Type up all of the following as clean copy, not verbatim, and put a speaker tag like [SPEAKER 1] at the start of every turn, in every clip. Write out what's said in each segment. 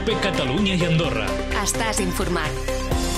[SPEAKER 1] COPE Catalunya i Andorra.
[SPEAKER 2] Estàs informat.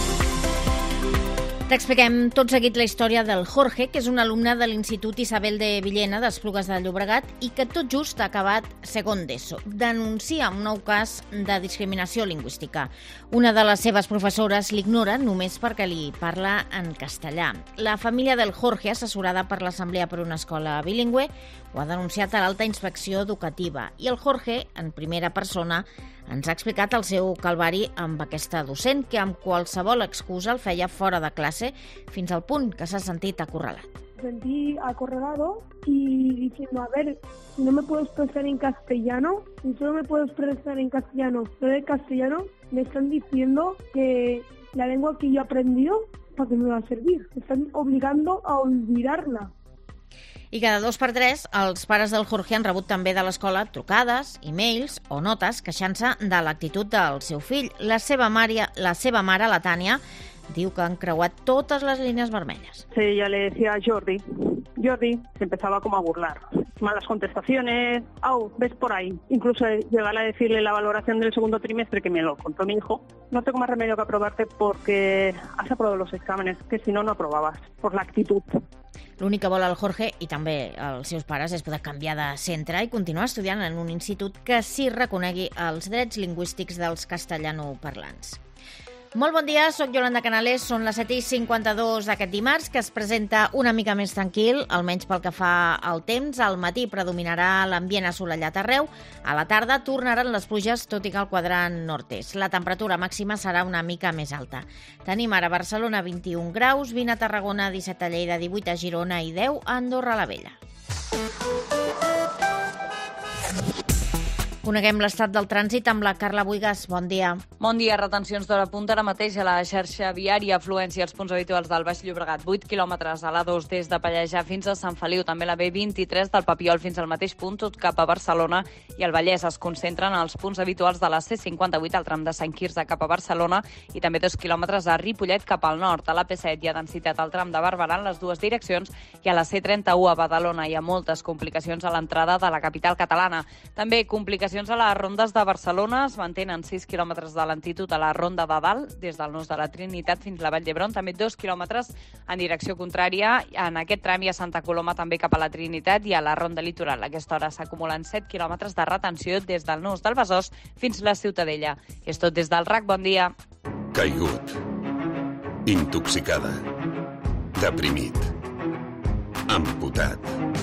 [SPEAKER 3] T'expliquem tot seguit la història del Jorge, que és un alumne de l'Institut Isabel de Villena d'Esplugues de Llobregat i que tot just ha acabat segon d'ESO. Denuncia un nou cas de discriminació lingüística. Una de les seves professores l'ignora només perquè li parla en castellà. La família del Jorge, assessorada per l'Assemblea per una escola bilingüe, ho ha denunciat a l'Alta Inspecció Educativa. I el Jorge, en primera persona, ens ha explicat el seu calvari amb aquesta docent que amb qualsevol excusa el feia fora de classe fins al punt que s'ha sentit acorralat.
[SPEAKER 4] Me sentí acorralado y diciendo, a ver, si no me puedo expresar en castellano, si solo me puedo expresar en castellano, pero de castellano me están diciendo que la lengua que yo he aprendido, ¿para qué me va a servir? Me están obligando a olvidarla.
[SPEAKER 3] I cada 2 per 3, els pares del Jorge han rebut també de l'escola trucades, e-mails o notes queixant-se de l'actitud del seu fill. La seva mare, la Tània, diu que han creuat totes les línies vermelles.
[SPEAKER 5] Ella le decía Jordi, se empezaba como a burlar. Malas contestaciones, ves por ahí. Incluso llegar a decirle la valoración del segundo trimestre, que me lo contó mi hijo. No tengo más remedio que aprobarte porque has aprobado los exámenes, que si no, no aprobabas, por la actitud.
[SPEAKER 3] L'únic que vol el Jorge i també els seus pares és poder canviar de centre i continuar estudiant en un institut que sí reconegui els drets lingüístics dels castellanoparlants. Molt bon dia, soc Yolanda Canales, són les 7:52 d'aquest dimarts, que es presenta una mica més tranquil, almenys pel que fa al temps. Al matí predominarà l'ambient assolellat arreu, a la tarda tornaran les pluges, tot i que al quadrant nord-est. La temperatura màxima serà una mica més alta. Tenim ara a Barcelona 21 graus, 20 a Tarragona, 17 a Lleida, 18 a Girona i 10 a Andorra la Vella. Coneguem l'estat del trànsit amb la Carla Buigas. Bon dia.
[SPEAKER 6] Bon dia. Retencions d'hora punta ara mateix a la xarxa viària, afluència als punts habituals del Baix Llobregat, 8 quilòmetres a l'A2 des de Pallejà fins a Sant Feliu, també la B23 del Papiol fins al mateix punt, tot cap a Barcelona i el Vallès. Es concentren als punts habituals de la C58 al tram de Sant Quirze cap a Barcelona i també 2 quilòmetres a Ripollet cap al nord. A la P7 hi ha densitat al tram de Barberà en les dues direccions i a la C31 a Badalona hi ha moltes complicacions a l'entrada de la capital catalana. També complicacions a les rondes de Barcelona, es mantenen 6 quilòmetres de lentitud a la ronda de dalt, des del Nus de la Trinitat fins a la Vall d'Hebron, també 2 quilòmetres en direcció contrària. En aquest tram hi ha Santa Coloma també cap a la Trinitat i a la ronda litoral. A aquesta hora s'acumulen 7 quilòmetres de retenció des del Nus del Besòs fins a la Ciutadella. És tot des del RAC, bon dia.
[SPEAKER 7] Caigut. Intoxicada. Deprimit. Amputat.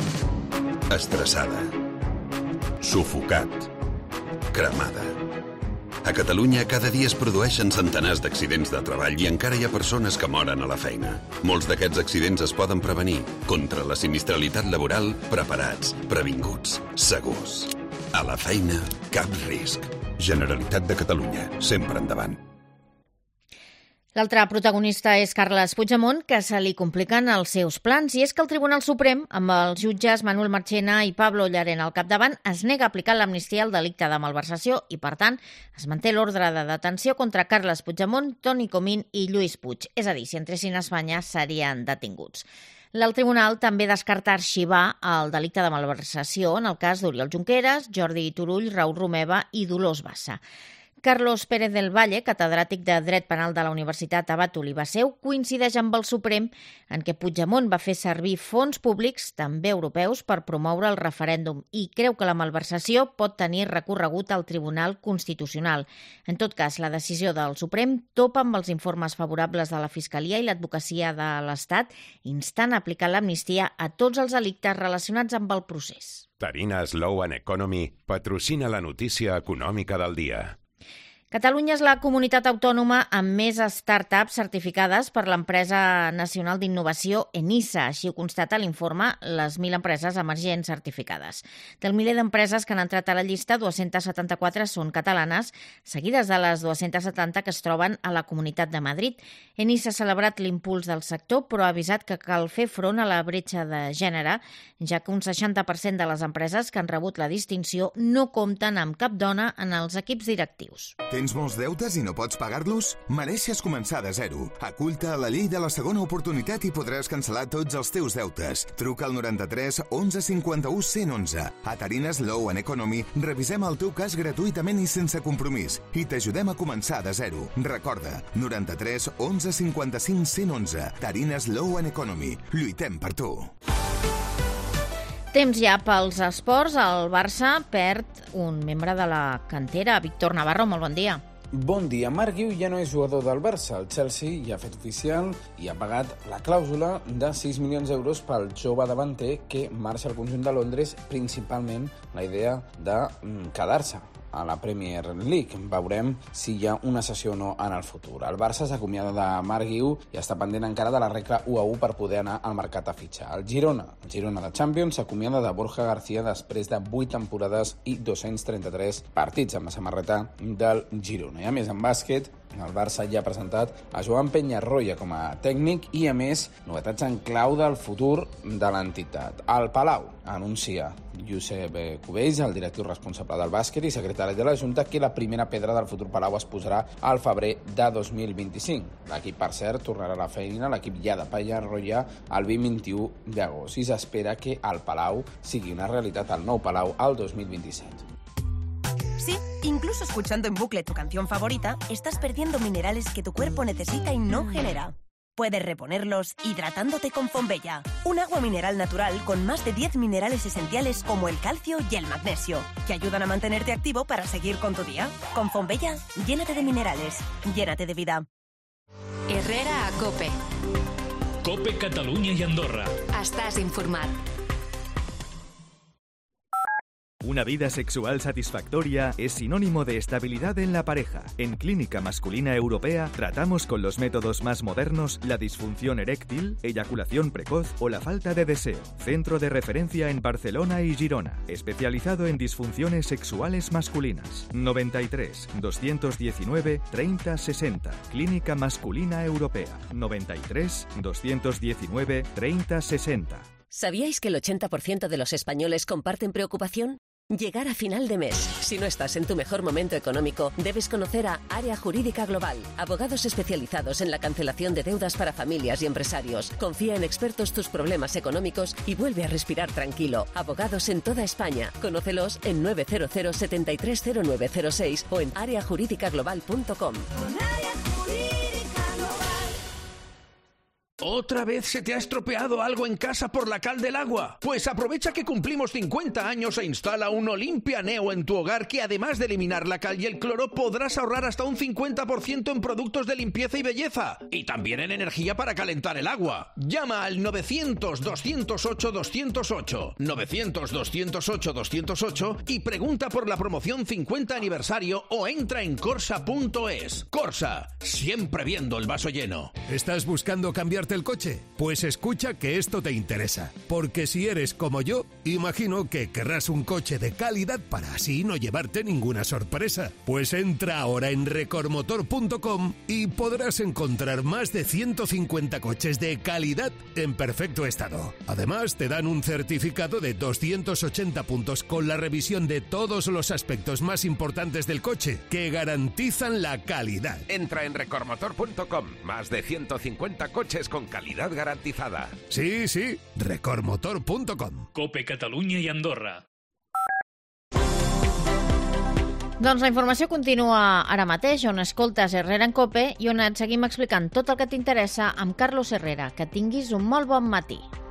[SPEAKER 7] Estressada. Sufocat. Cremada. A Catalunya cada dia es produeixen centenars d'accidents de treball i encara hi ha persones que moren a la feina. Molts d'aquests accidents es poden prevenir. Contra la sinistralitat laboral, preparats, previnguts, segurs. A la feina, cap risc. Generalitat de Catalunya, sempre endavant.
[SPEAKER 3] L'altre protagonista és Carles Puigdemont, que se li compliquen els seus plans, i és que el Tribunal Suprem, amb els jutges Manuel Marchena i Pablo Llarena al capdavant, es nega a aplicar l'amnistia al delicte de malversació i, per tant, es manté l'ordre de detenció contra Carles Puigdemont, Toni Comín i Lluís Puig. És a dir, si entressin a Espanya serien detinguts. El tribunal també descarta arxivar el delicte de malversació en el cas d'Oriol Junqueras, Jordi Turull, Raül Romeva i Dolors Bassa. Carlos Pérez del Valle, catedràtic de Dret Penal de la Universitat Abat Oliva-Seu, coincideix amb el Suprem en què Puigdemont va fer servir fons públics, també europeus, per promoure el referèndum i creu que la malversació pot tenir recorregut al Tribunal Constitucional. En tot cas, la decisió del Suprem topa amb els informes favorables de la Fiscalia i l'Advocacia de l'Estat, instant a aplicar l'amnistia a tots els delictes relacionats amb el procés.
[SPEAKER 8] Tarina Slow and Economy patrocina la notícia econòmica del dia.
[SPEAKER 3] Catalunya és la comunitat autònoma amb més start-ups certificades per l'empresa nacional d'innovació ENISA. Així ho constata l'informe Les 1.000 empreses emergents certificades. Del miler d'empreses que han entrat a la llista, 274 són catalanes, seguides de les 270 que es troben a la Comunitat de Madrid. ENISA ha celebrat l'impuls del sector, però ha avisat que cal fer front a la bretxa de gènere, ja que un 60% de les empreses que han rebut la distinció no compten amb cap dona en els equips directius.
[SPEAKER 1] Tens molts deutes i no pots pagar-los? Mereixes començar de zero. Acull-te a la llei de la segona oportunitat i podràs cancel·lar tots els teus deutes. Truca al 93 11 51 111. A Tarines Law and Economy revisem el teu cas gratuïtament i sense compromís i t'ajudem a començar de zero. Recorda, 93 11 55 111. Tarines Law and Economy. Lluitem per tu.
[SPEAKER 3] Temps ja pels esports. El Barça perd un membre de la cantera. Víctor Navarro, molt bon dia.
[SPEAKER 9] Bon dia. Marc Guiu ja no és jugador del Barça. El Chelsea ja ha fet oficial i ha pagat la clàusula de 6 milions d'euros pel jove davanter que marxa al conjunt de Londres, principalment la idea de quedar-se a la Premier League. Veurem si hi ha una cessió o no en el futur. El Barça s'acomiada de Marc Guiu i està pendent encara de la regla 1-1 per poder anar al mercat a fitxar. El Girona de Champions s'acomiada de Borja García després de 8 temporades i 233 partits amb la samarreta del Girona. I a més, en bàsquet, el Barça ja ha presentat a Joan Peñarroya com a tècnic i, a més, novetats en clau del futur de l'entitat. El Palau anuncia Josep Cubells, el directiu responsable del bàsquet i secretari de la Junta, que la primera pedra del futur Palau es posarà al febrer de 2025. L'equip, per cert, tornarà a la feina, l'equip ja de Peñarroya, el 21 d'agost. I s'espera que el Palau sigui una realitat, el nou Palau, al 2027.
[SPEAKER 10] Sí, incluso escuchando en bucle tu canción favorita, estás perdiendo minerales que tu cuerpo necesita y no genera. Puedes reponerlos hidratándote con Fonbella, un agua mineral natural con más de 10 minerales esenciales como el calcio y el magnesio, que ayudan a mantenerte activo para seguir con tu día. Con Fonbella, llénate de minerales, llénate de vida.
[SPEAKER 2] Herrera a COPE.
[SPEAKER 11] COPE Catalunya i Andorra.
[SPEAKER 2] Estàs informat.
[SPEAKER 12] Una vida sexual satisfactoria es sinónimo de estabilidad en la pareja. En Clínica Masculina Europea tratamos con los métodos más modernos la disfunción eréctil, eyaculación precoz o la falta de deseo. Centro de referencia en Barcelona y Girona, especializado en disfunciones sexuales masculinas. 93 219 30 60. Clínica Masculina Europea. 93 219 30 60.
[SPEAKER 13] ¿Sabíais que el 80% de los españoles comparten preocupación? Llegar a final de mes. Si no estás en tu mejor momento económico, debes conocer a Área Jurídica Global. Abogados especializados en la cancelación de deudas para familias y empresarios. Confía en expertos tus problemas económicos y vuelve a respirar tranquilo. Abogados en toda España. Conócelos en 900 730906 o en areajuridicaglobal.com.
[SPEAKER 14] ¿Otra vez se te ha estropeado algo en casa por la cal del agua? Pues aprovecha que cumplimos 50 años e instala un Olimpia Neo en tu hogar que, además de eliminar la cal y el cloro, podrás ahorrar hasta un 50% en productos de limpieza y belleza. Y también en energía para calentar el agua. Llama al 900-208-208, 900-208-208 y pregunta por la promoción 50 aniversario o entra en corsa.es. Corsa, siempre viendo el vaso lleno.
[SPEAKER 15] ¿Estás buscando cambiarte el coche? Pues escucha que esto te interesa, porque si eres como yo, imagino que querrás un coche de calidad para así no llevarte ninguna sorpresa. Pues entra ahora en recordmotor.com y podrás encontrar más de 150 coches de calidad en perfecto estado. Además, te dan un certificado de 280 puntos con la revisión de todos los aspectos más importantes del coche que garantizan la calidad.
[SPEAKER 8] Entra en recordmotor.com. Más de 150 coches con calidad garantizada.
[SPEAKER 15] Sí, recordmotor.com.
[SPEAKER 11] COPE Catalunya i Andorra.
[SPEAKER 3] Doncs la informació continua ara mateix, on escoltes Herrera en COPE i on et seguim explicant tot el que t'interessa amb Carlos Herrera. Que tinguis un molt bon matí.